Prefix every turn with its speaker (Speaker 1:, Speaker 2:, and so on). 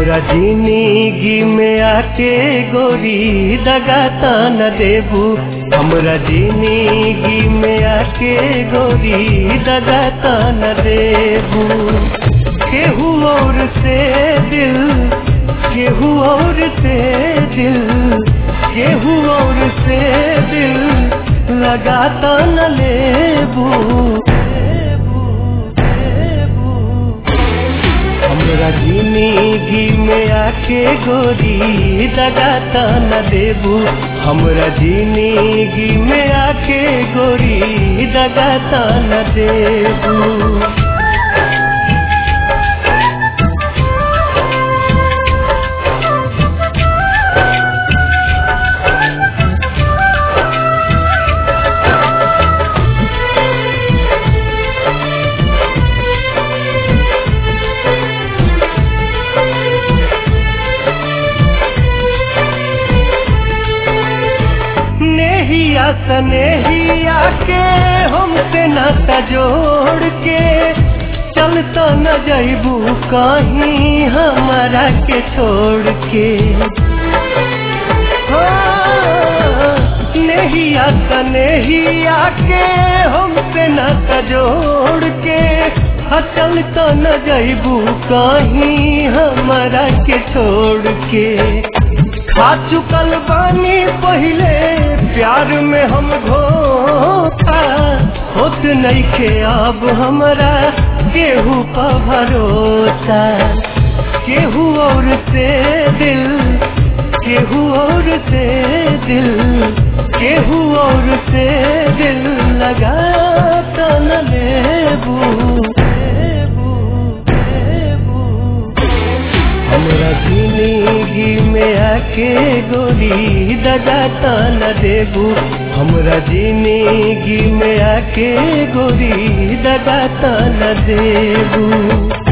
Speaker 1: हमरा जिंदगी में आके गोरी दगा न देबू। हमरा जिंदगी में आके गोरी दगा न देबू। केहू और से दिल, केहू और से दिल, केहू और से दिल लगाता न लेबू। हमरा जिंदगी में आके गोरी दगाता न देबू। हमरा जिंदगी में आके गोरी दगाता न देबू। स्नेहिया के हमसे नाता जोड़ के चलता न जाइबू कहीं हमारा के छोड़ के। स्नेहिया स्नेहिया के हमसे नाता जोड़ के चलता न जाइबू कहीं हमारा के छोड़ के। खा चुकल बानी पहले प्यार में हम धोखा, होत नहीं के अब हमरा केहू पर भरोसा। केहू और से दिल, केहू और से दिल, केहू और से दिल लगाता न लेबू। हमरा जिंदगी में आके गोरी दगाता न देबू। हमरा जिंदगी में आके गोरी दगाता न देबू।